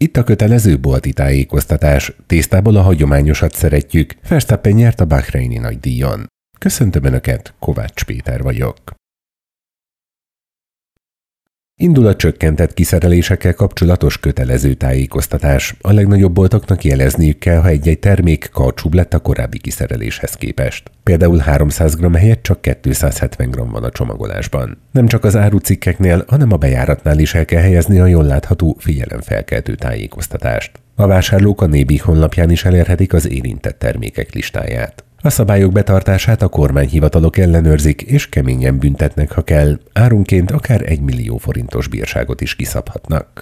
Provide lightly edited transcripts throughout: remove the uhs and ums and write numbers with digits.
Itt a kötelező bolti tájékoztatás. Tésztából a hagyományosat szeretjük. Verstappen nyert a bahreini nagydíjon. Köszöntöm Önöket, Kovács Péter vagyok. Indul a csökkentett kiszerelésekkel kapcsolatos kötelező tájékoztatás. A legnagyobb boltoknak jelezniük kell, ha egy-egy termék karcsúbb lett a korábbi kiszereléshez képest. Például 300 g helyett csak 270 g van a csomagolásban. Nem csak az árucikkeknél, hanem a bejáratnál is el kell helyezni a jól látható figyelemfelkeltő tájékoztatást. A vásárlók a Nébih honlapján is elérhetik az érintett termékek listáját. A szabályok betartását a kormányhivatalok ellenőrzik, és keményen büntetnek, ha kell, árunként akár 1 millió forintos bírságot is kiszabhatnak.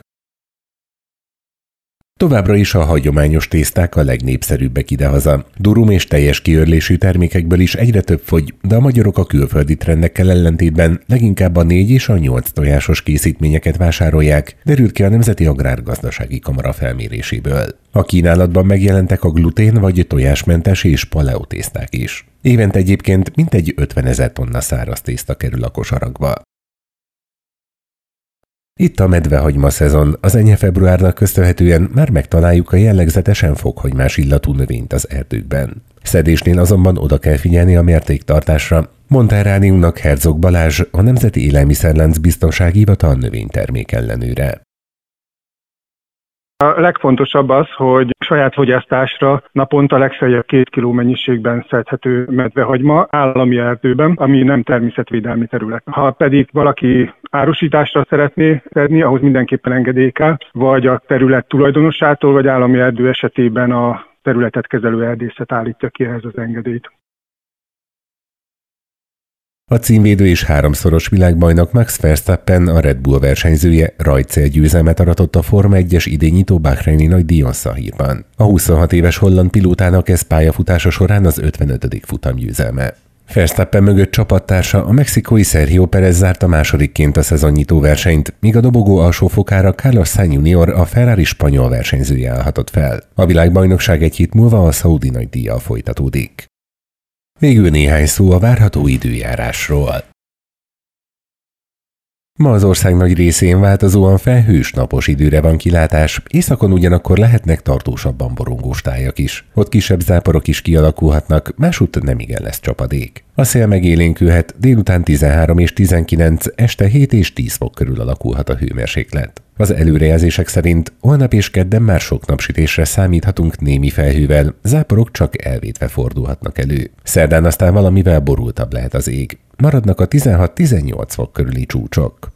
Továbbra is a hagyományos tészták a legnépszerűbbek idehaza. Durum és teljes kiörlésű termékekből is egyre több fogy, de a magyarok a külföldi trendekkel ellentétben leginkább a 4 és a 8 tojásos készítményeket vásárolják, derült ki a Nemzeti Agrárgazdasági Kamara felméréséből. A kínálatban megjelentek a glutén vagy tojásmentes és paleo tészták is. Évente egyébként mintegy 50 000 tonna száraz tészta kerül a kosarakba. Itt a medvehagyma szezon, az enyhe februárnak köszönhetően már megtaláljuk a jellegzetesen fokhagymás illatú növényt az erdőkben. Szedésnél azonban oda kell figyelni a mértéktartásra, mondta Rániumnak Herzog Balázs, a Nemzeti Élelmiszerlánc Biztonsági Hivatal növénytermék ellenőre. A legfontosabb az, hogy saját fogyasztásra naponta legfeljebb 2 kg mennyiségben szedhető medvehagyma állami erdőben, ami nem természetvédelmi terület. Ha pedig valaki árusításra szeretné szedni, ahhoz mindenképpen engedély kell, vagy a terület tulajdonosától, vagy állami erdő esetében a területet kezelő erdészet állítja ki ehhez az engedélyt. A címvédő és 3-szoros világbajnok Max Verstappen, a Red Bull versenyzője rajtcélgyőzelmet aratott a Forma 1-es idényító bahreini nagydíjon Szahírban. A 26 éves holland pilótának ez pályafutása során az 55. futamgyőzelme. Verstappen mögött csapattársa, a mexikói Sergio Pérez zárta másodikként a szezonnyitó versenyt, míg a dobogó alsó fokára Carlos Sainz Jr., a Ferrari spanyol versenyzője állhatott fel. A világbajnokság egy hét múlva a szaudi nagydíjjal folytatódik. Végül néhány szó a várható időjárásról. Ma az ország nagy részén változóan felhős, napos időre van kilátás, északon ugyanakkor lehetnek tartósabban borongós tájak is. Ott kisebb záporok is kialakulhatnak, másutt nem igen lesz csapadék. A szél megélénkülhet, délután 13 és 19, este 7 és 10 fok körül alakulhat a hőmérséklet. Az előrejelzések szerint holnap és kedden már sok napsütésre számíthatunk némi felhővel, záporok csak elvétve fordulhatnak elő. Szerdán aztán valamivel borultabb lehet az ég. Maradnak a 16-18 fok körüli csúcsok.